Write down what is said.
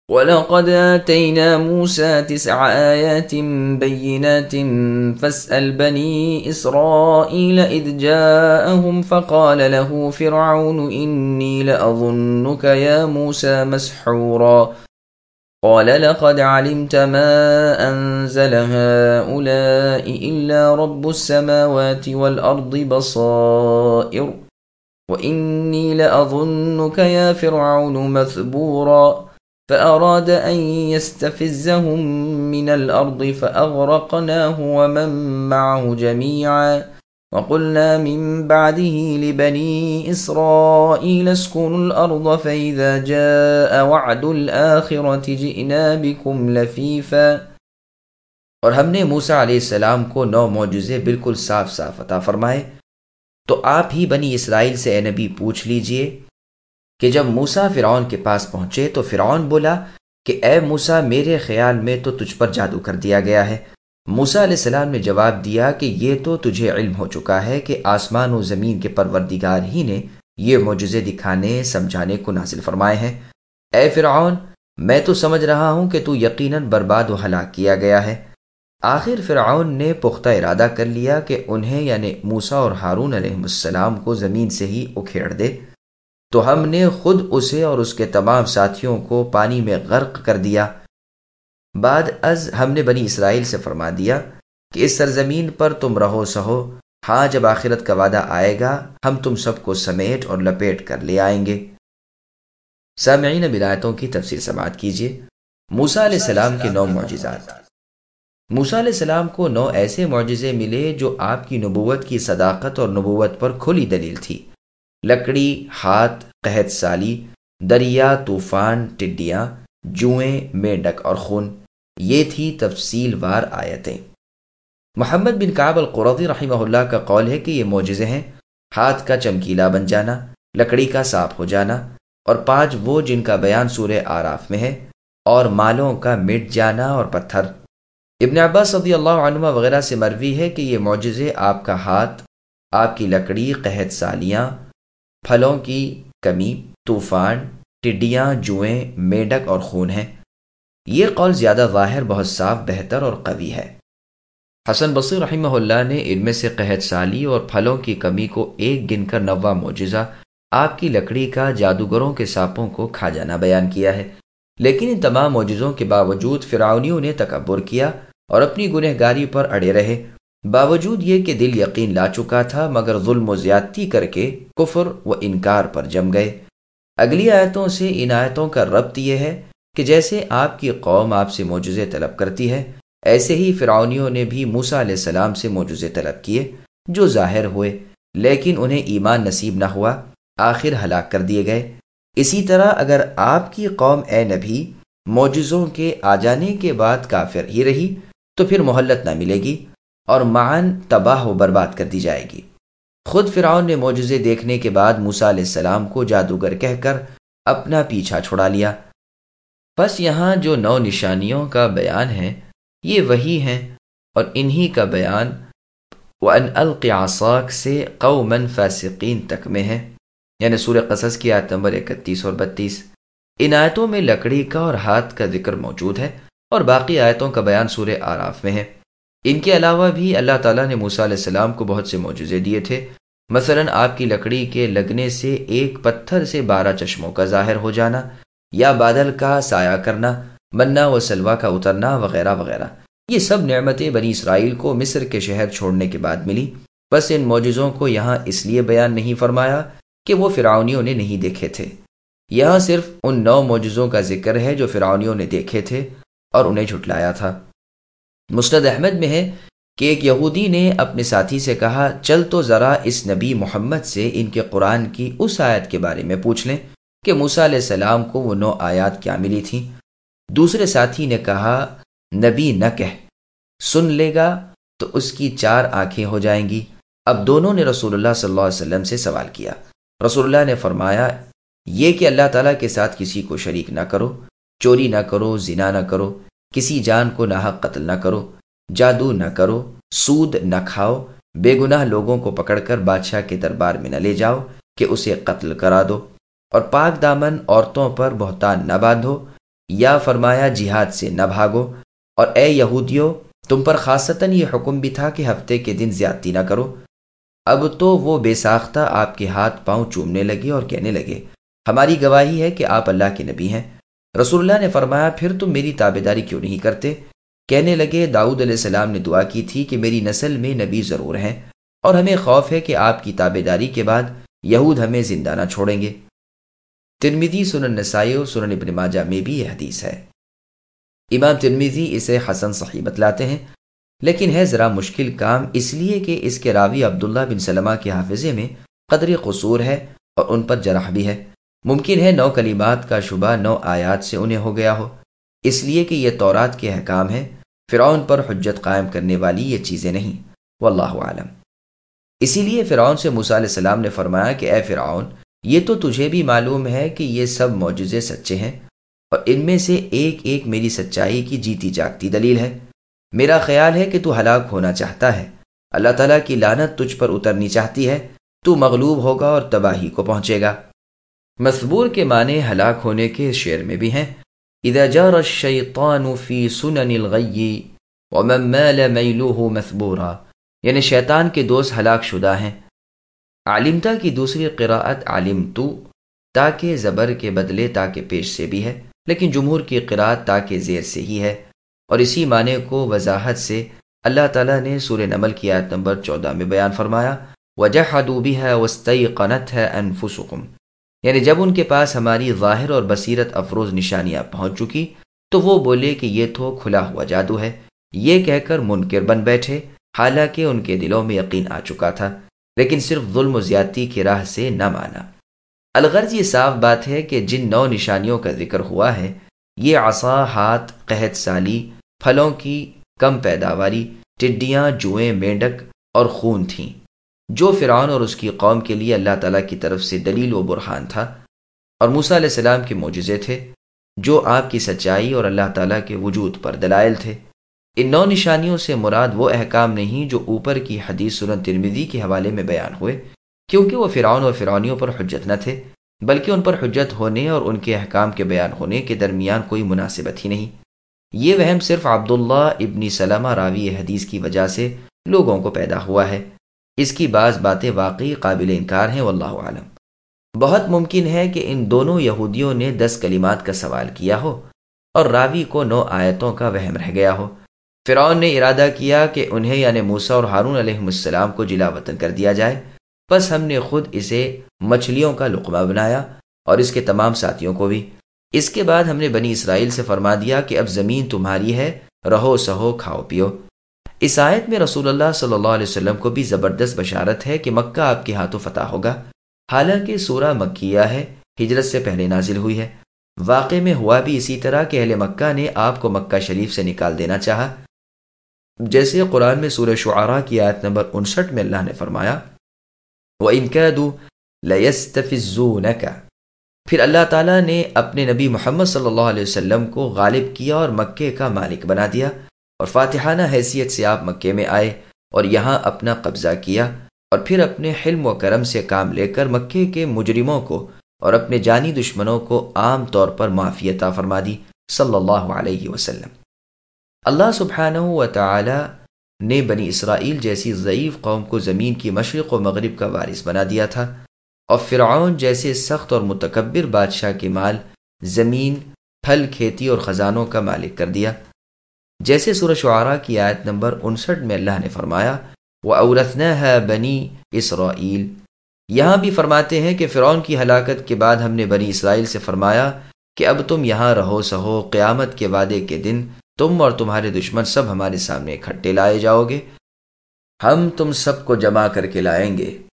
وَلَقَدْ آتَيْنَا مُوسَى 9 آيَاتٍ بَيِّنَاتٍ فَاسْأَلْ بَنِي إِسْرَائِيلَ إِذْ جَاءَهُمْ فَقَالَ لَهُ فِرْعَوْنُ إِنِّي لَأَظُنُّكَ يَا مُوسَى مَسْحُورًا قَالَ لَقَدْ عَلِمْتَ مَا أَنزَلَ هَٰؤُلَاءِ إِلَّا رَبُّ السَّمَاوَاتِ وَالْأَرْضِ بَصَائِرُ وَإِنِّي لَأَظُنُّكَ يَا فِرْعَوْنُ مَثْبُورًا فأراد أن يستفزهم من الأرض فأغرقناه ومن معه جميعا وقلنا من بعده لبني إسرائيل اسكنوا الأرض فإذا جاء وعد الآخرة جئنا بكم لفيفا۔ اور ہم نے موسیٰ علیہ السلام کو 9 معجزے بالکل صاف صاف عطا فرمائے، تو آپ ہی بنی اسرائیل سے اے نبی پوچھ لیجئے کہ جب موسیٰ فرعون کے پاس پہنچے تو فرعون بولا کہ اے موسیٰ میرے خیال میں تو تجھ پر جادو کر دیا گیا ہے۔ موسیٰ علیہ السلام نے جواب دیا کہ یہ تو تجھے علم ہو چکا ہے کہ آسمان و زمین کے پروردگار ہی نے یہ معجزے دکھانے سمجھانے کو نازل فرمائے ہیں۔ اے فرعون میں تو سمجھ رہا ہوں کہ تو یقیناً برباد و ہلاک کیا گیا ہے۔ آخر فرعون نے پختہ ارادہ کر لیا کہ انہیں یعنی موسیٰ اور ہارون علیہ السلام کو زمین سے ہی اکھیڑ دے، تو ہم نے خود اسے اور اس کے تمام ساتھیوں کو پانی میں غرق کر دیا۔ بعد از ہم نے بنی اسرائیل سے فرما دیا کہ اس سرزمین پر تم رہو سہو، ہاں جب آخرت کا وعدہ آئے گا ہم تم سب کو سمیٹ اور لپیٹ کر لے آئیں گے۔ سامعین اب آیتوں کی تفسیر سماعت کیجیے۔ موسیٰ علیہ السلام کے 9 معجزات۔ موسیٰ علیہ السلام کو 9 ایسے معجزے ملے جو آپ کی نبوت کی صداقت اور نبوت پر کھلی دلیل تھی۔ لکڑی، ہاتھ، قحط سالی، دریا، طوفان، ٹڈیاں، جوئیں، میںڈک اور خون، یہ تھی تفصیل وار آیتیں۔ محمد بن کعب القرظی رحمہ اللہ کا قول ہے کہ یہ معجزے ہیں ہاتھ کا چمکیلا بن جانا، لکڑی کا صاف ہو جانا، اور 5 وہ جن کا بیان سورہ اعراف میں ہے، اور مالوں کا مٹ جانا اور پتھر۔ ابن عباس رضی اللہ عنہما وغیرہ سے مروی ہے کہ یہ معجزے آپ کا ہاتھ، آپ کی لکڑی، قحط سالیاں، پھلوں کی کمی، طوفان، ٹڈیاں، جوئیں، میڈک اور خون ہیں۔ یہ قول زیادہ ظاہر، بہت صاف، بہتر اور قوی ہے۔ حسن بصری رحمہ اللہ نے ان میں سے قحط سالی اور پھلوں کی کمی کو ایک گن کر 9واں معجزہ آپ کی لکڑی کا جادوگروں کے سانپوں کو کھا جانا بیان کیا ہے۔ لیکن ان تمام معجزوں کے باوجود فرعونیوں نے تکبر کیا اور اپنی گنہگاری پر اڑے رہے، باوجود یہ کہ دل یقین لا چکا تھا، مگر ظلم و زیادتی کر کے کفر و انکار پر جم گئے۔ اگلی آیتوں سے ان آیتوں کا ربط یہ ہے کہ جیسے آپ کی قوم آپ سے معجزے طلب کرتی ہے، ایسے ہی فرعونیوں نے بھی موسیٰ علیہ السلام سے معجزے طلب کیے جو ظاہر ہوئے، لیکن انہیں ایمان نصیب نہ ہوا، آخر ہلاک کر دیے گئے۔ اسی طرح اگر آپ کی قوم اے نبی معجزوں کے آ جانے کے بعد کافر ہی رہی تو پھر مہلت نہ ملے گی اور معاً تباہ و برباد کر دی جائے گی۔ خود فرعون نے معجزے دیکھنے کے بعد موسیٰ علیہ السلام کو جادوگر کہہ کر اپنا پیچھا چھڑا لیا۔ بس یہاں جو 9 نشانیوں کا بیان ہے یہ وہی ہیں، اور انہی کا بیان وَأَنْ أَلْقِ عَصَاكَ سے قَوْمًا فَاسِقِينَ تک میں ہے، یعنی سورہ قصص کی آیت نمبر 31 اور 32۔ ان آیتوں میں لکڑی کا اور ہاتھ کا ذکر موجود ہے، اور باقی آیتوں کا بیان سورہ اعراف میں ہے۔ ان کے علاوہ بھی اللہ تعالیٰ نے موسیٰ علیہ السلام کو بہت سے معجزے دیے تھے، مثلا آپ کی لکڑی کے لگنے سے ایک پتھر سے 12 چشموں کا ظاہر ہو جانا، یا بادل کا سایہ کرنا، منا و سلوہ کا اترنا وغیرہ وغیرہ۔ یہ سب نعمتیں بنی اسرائیل کو مصر کے شہر چھوڑنے کے بعد ملی۔ بس ان معجزوں کو یہاں اس لیے بیان نہیں فرمایا کہ وہ فرعونیوں نے نہیں دیکھے تھے، یہاں صرف ان 9 معجزوں کا ذکر ہے جو فرعونیوں نے دیکھے تھے اور انہیں جھٹلایا تھا۔ مسند احمد میں ہے کہ ایک یہودی نے اپنے ساتھی سے کہا چل تو ذرا اس نبی محمد سے ان کے قرآن کی اس آیت کے بارے میں پوچھ لیں کہ موسیٰ علیہ السلام کو وہ 9 آیات کیا ملی تھیں۔ دوسرے ساتھی نے کہا نبی نہ کہہ، سن لے گا تو اس کی 4 آنکھیں ہو جائیں گی۔ اب دونوں نے رسول اللہ صلی اللہ علیہ وسلم سے سوال کیا۔ رسول اللہ نے فرمایا یہ کہ اللہ تعالیٰ کے ساتھ کسی کو شریک نہ کرو، چوری نہ کرو، زنا نہ کرو، کسی جان کو ناحق قتل نہ کرو، جادو نہ کرو، سود نہ کھاؤ، بے گناہ لوگوں کو پکڑ کر بادشاہ کے دربار میں نہ لے جاؤ کہ اسے قتل کرا دو، اور پاک دامن عورتوں پر بہتان نہ باندھو، یا فرمایا جہاد سے نہ بھاگو، اور اے یہودیو تم پر خاصتاً یہ حکم بھی تھا کہ ہفتے کے دن زیادتی نہ کرو۔ اب تو وہ بے ساختہ آپ کے ہاتھ پاؤں چومنے لگے اور کہنے لگے ہماری گواہی ہے کہ آپ اللہ کے نبی ہیں۔ رسول اللہ نے فرمایا پھر تم میری تابعداری کیوں نہیں کرتے؟ کہنے لگے داؤد علیہ السلام نے دعا کی تھی کہ میری نسل میں نبی ضرور ہیں، اور ہمیں خوف ہے کہ آپ کی تابعداری کے بعد یہود ہمیں زندہ نہ چھوڑیں گے۔ ترمذی، سنن نسائی اور سنن ابن ماجہ میں بھی یہ حدیث ہے۔ امام ترمذی اسے حسن صحیح بتلاتے ہیں، لیکن ہے ذرا مشکل کام، اس لیے کہ اس کے راوی عبداللہ بن سلمہ کے حافظے میں قدر قصور ہے اور ان پر جرح بھی ہے۔ ممکن ہے 9 کلمات کا شبہ 9 آیات سے انہیں ہو گیا ہو، اس لیے کہ یہ تورات کے احکام ہیں، فرعون پر حجت قائم کرنے والی یہ چیزیں نہیں، واللہ عالم۔ اسی لیے فرعون سے موسیٰ علیہ السلام نے فرمایا کہ اے فرعون، یہ تو تجھے بھی معلوم ہے کہ یہ سب معجزے سچے ہیں، اور ان میں سے ایک ایک میری سچائی کی جیتی جاگتی دلیل ہے۔ میرا خیال ہے کہ تو ہلاک ہونا چاہتا ہے، اللہ تعالیٰ کی لعنت تجھ پر اترنی چاہتی ہے، تو مغلوب ہوگا اور تباہی کو پہنچے گا۔ مثبور کے معنی ہلاک ہونے کے شعر میں بھی ہیں، اذا جار الشیطان فی سنن الغی ومن مال میلوہ مثبورا، یعنی شیطان کے دوست ہلاک شدہ ہیں۔ علمتا کی دوسری قراءت علمتو، تاکہ زبر کے بدلے تاکہ پیش سے بھی ہے، لیکن جمہور کی قراءت تاکہ زیر سے ہی ہے، اور اسی معنی کو وضاحت سے اللہ تعالیٰ نے سورہ نمل کی آیت نمبر 14 میں بیان فرمایا، وَجَحَدُوا بِهَا وَاسْتَيْقَنَتْهَا أَنفُسُهُمْ، یعنی جب ان کے پاس ہماری ظاہر اور بصیرت افروز نشانیاں پہنچ چکی تو وہ بولے کہ یہ تو کھلا ہوا جادو ہے، یہ کہہ کر منکر بن بیٹھے، حالانکہ ان کے دلوں میں یقین آ چکا تھا، لیکن صرف ظلم و زیادتی کی راہ سے نہ مانا۔ الغرض یہ صاف بات ہے کہ جن 9 نشانیوں کا ذکر ہوا ہے، یہ عصا، ہاتھ، قحط سالی، پھلوں کی کم پیداواری، ٹڈیاں، جوئیں، مینڈک اور خون تھیں، جو فرعون اور اس کی قوم کے لیے اللہ تعالیٰ کی طرف سے دلیل و برہان تھا، اور موسیٰ علیہ السلام کے معجزے تھے جو آپ کی سچائی اور اللہ تعالیٰ کے وجود پر دلائل تھے۔ ان 9 نشانیوں سے مراد وہ احکام نہیں جو اوپر کی حدیث سنن ترمذی کے حوالے میں بیان ہوئے، کیونکہ وہ فرعون اور فرعونیوں پر حجت نہ تھے، بلکہ ان پر حجت ہونے اور ان کے احکام کے بیان ہونے کے درمیان کوئی مناسبت ہی نہیں۔ یہ وہم صرف عبداللہ ابن سلمہ راوی حدیث کی وجہ سے لوگوں کو پیدا ہوا ہے، اس کی بعض باتیں واقعی قابل انکار ہیں، واللہ عالم۔ بہت ممکن ہے کہ ان دونوں یہودیوں نے 10 کلمات کا سوال کیا ہو اور راوی کو 9 آیتوں کا وہم رہ گیا ہو۔ فرعون نے ارادہ کیا کہ انہیں یعنی موسیٰ اور ہارون علیہ السلام کو جلا وطن کر دیا جائے، بس ہم نے خود اسے مچھلیوں کا لقمہ بنایا اور اس کے تمام ساتھیوں کو بھی۔ اس کے بعد ہم نے بنی اسرائیل سے فرما دیا کہ اب زمین تمہاری ہے، رہو سہو کھاؤ پیو۔ اس آیت میں رسول اللہ صلی اللہ علیہ وسلم کو بھی زبردست بشارت ہے کہ مکہ آپ کے ہاتھوں فتح ہوگا، حالانکہ سورہ مکیہ ہے، ہجرت سے پہلے نازل ہوئی ہے۔ واقع میں ہوا بھی اسی طرح کہ اہل مکہ نے آپ کو مکہ شریف سے نکال دینا چاہا، جیسے قرآن میں سورہ شعراء کی آیت نمبر 59 میں اللہ نے فرمایا وَإِن كَادُوا لَيَسْتَفِزُّونَكَ، پھر اللہ تعالیٰ نے اپنے نبی محمد صلی اللہ علیہ وسلم کو غالب کیا اور مکے کا مالک بنا دیا، اور فاتحانہ حیثیت سے آپ مکے میں آئے اور یہاں اپنا قبضہ کیا، اور پھر اپنے حلم و کرم سے کام لے کر مکے کے مجرموں کو اور اپنے جانی دشمنوں کو عام طور پر معافی عطا فرما دی صلی اللہ علیہ وسلم۔ اللہ سبحانہ و تعالی نے بنی اسرائیل جیسی ضعیف قوم کو زمین کی مشرق و مغرب کا وارث بنا دیا تھا، اور فرعون جیسے سخت اور متکبر بادشاہ کے مال، زمین، پھل، کھیتی اور خزانوں کا مالک کر دیا، جیسے سورہ شعراء کی آیت نمبر 59 میں اللہ نے فرمایا وَأَوْرَثْنَاهَا بَنِي إِسْرَائِيل۔ یہاں بھی فرماتے ہیں کہ فرعون کی ہلاکت کے بعد ہم نے بنی اسرائیل سے فرمایا کہ اب تم یہاں رہو سہو، قیامت کے وعدے کے دن تم اور تمہارے دشمن سب ہمارے سامنے اکٹھے لائے جاؤ گے، ہم تم سب کو جمع کر کے لائیں گے۔